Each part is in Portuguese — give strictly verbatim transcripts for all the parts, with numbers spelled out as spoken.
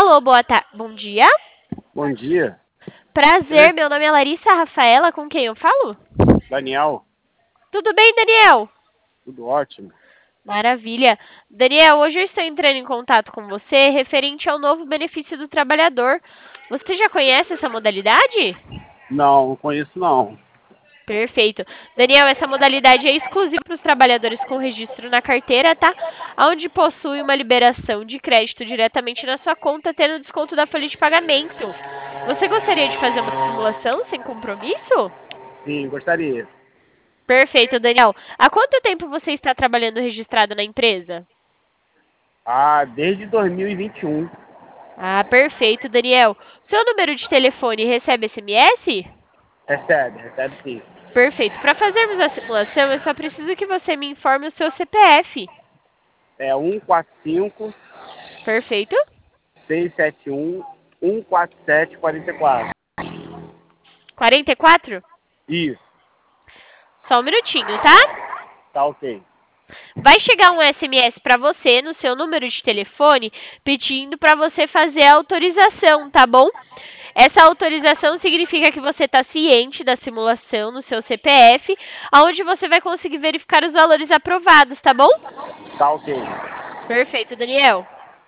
Alô, boa tarde. Bom dia. Bom dia. Prazer, meu nome é Larissa Rafaela, com quem eu falo? Daniel. Tudo bem, Daniel? Tudo ótimo. Maravilha. Daniel, hoje eu estou entrando em contato com você referente ao novo benefício do trabalhador. Você já conhece essa modalidade? Não, não conheço não. Perfeito. Daniel, essa modalidade é exclusiva para os trabalhadores com registro na carteira, tá? Onde possui uma liberação de crédito diretamente na sua conta, tendo desconto da folha de pagamento. Você gostaria de fazer uma simulação sem compromisso? Sim, gostaria. Perfeito, Daniel. Há quanto tempo você está trabalhando registrado na empresa? Ah, desde dois mil e vinte e um. Ah, perfeito, Daniel. Seu número de telefone recebe S M S? Recebe, recebe sim. Perfeito. Para fazermos a simulação, eu só preciso que você me informe o seu C P F. É um quatro cinco, Perfeito. seis sete um, um quatro sete, quatro quatro. quarenta e quatro? Isso, Só um minutinho, tá? tá ok. Vai chegar um S M S para você no seu número de telefone pedindo para você fazer a autorização, tá bom? Essa autorização significa que você está ciente da simulação no seu C P F, onde você vai conseguir verificar os valores aprovados, tá bom? Tá ok. Perfeito, Daniel.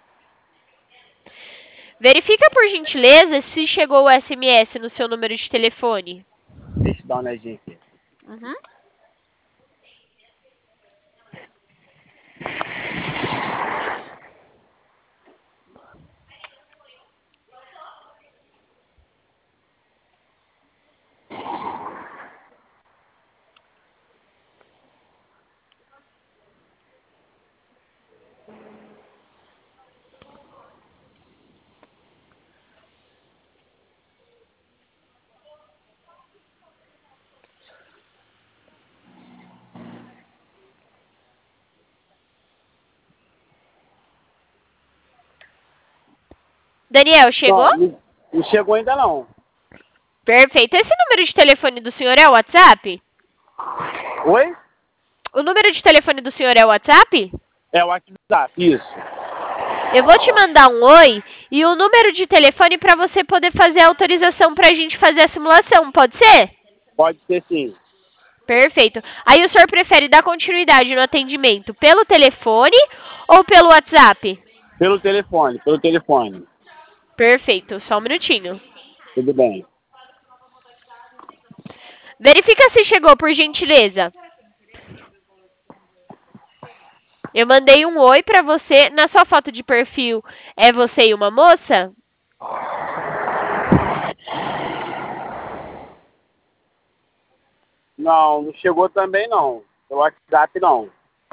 Verifica, por gentileza, se chegou o S M S no seu número de telefone. Deixa eu dar uma olhadinha aqui. Uhum. Daniel, chegou? Não, não, não chegou ainda não. Perfeito. Esse número de telefone do senhor é o WhatsApp? Oi? O número de telefone do senhor é o WhatsApp? É o WhatsApp, isso. Eu vou te mandar um oi e o número de telefone para você poder fazer a autorização para a gente fazer a simulação, pode ser? Pode ser sim. Perfeito. Aí o senhor prefere dar continuidade no atendimento pelo telefone ou pelo WhatsApp? Pelo telefone, pelo telefone. Perfeito. Só um minutinho. Tudo bem. Verifica se chegou, por gentileza. Eu mandei um oi para você. Na sua foto de perfil, é você e uma moça? Não, não chegou também não. Pelo WhatsApp não.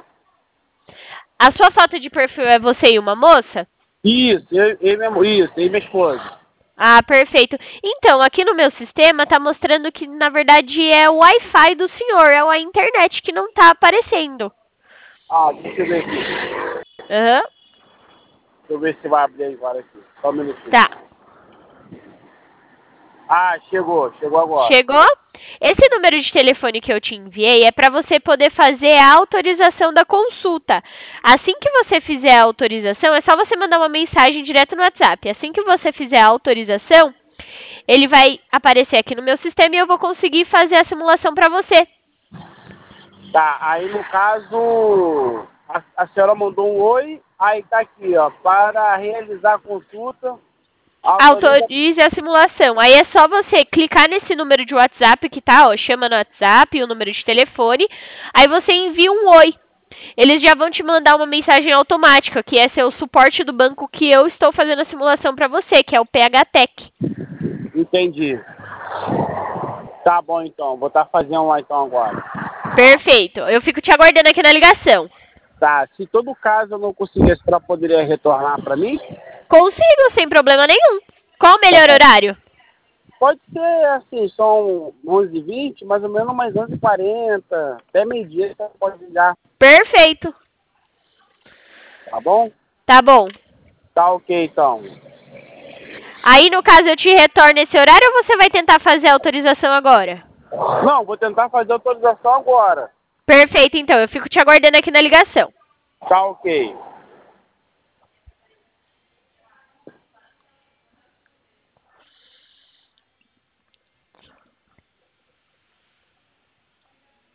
A sua foto de perfil é você e uma moça? Isso, eu, eu mesmo, isso, eu e minha esposa. Ah, perfeito. Então, aqui no meu sistema está mostrando que, na verdade, é o Wi-Fi do senhor, é a internet que não está aparecendo. Ah, deixa eu ver aqui. Aham. Deixa eu ver se vai abrir agora aqui. Só um minutinho. Tá. Ah, chegou, chegou agora. Chegou? Esse número de telefone que eu te enviei é para você poder fazer a autorização da consulta. Assim que você fizer a autorização, é só você mandar uma mensagem direto no WhatsApp. Assim que você fizer a autorização, ele vai aparecer aqui no meu sistema e eu vou conseguir fazer a simulação para você. Tá, aí no caso, a, a senhora mandou um oi, aí tá aqui, ó, para realizar a consulta. Autoriza... Autorize a simulação. Aí é só você clicar nesse número de WhatsApp que tá, ó, chama no WhatsApp, o número de telefone, aí você envia um oi. Eles já vão te mandar uma mensagem automática, que é seu suporte do banco que eu estou fazendo a simulação para você, que é o P H Tech. Entendi. Tá bom então, vou estar fazendo lá então agora. Perfeito. Eu fico te aguardando aqui na ligação. Tá, se todo caso eu não conseguir, a senhora poderia retornar para mim? Consigo, sem problema nenhum. Qual o melhor horário? Pode ser assim, são onze e vinte, mais ou menos umas onze e quarenta, até meio-dia você pode ligar, Perfeito. tá bom? Tá bom. Tá ok então. Aí, no caso, eu te retorno esse horário ou você vai tentar fazer a autorização agora? Não, vou tentar fazer a autorização agora. Perfeito, então. Eu fico te aguardando aqui na ligação. Tá ok.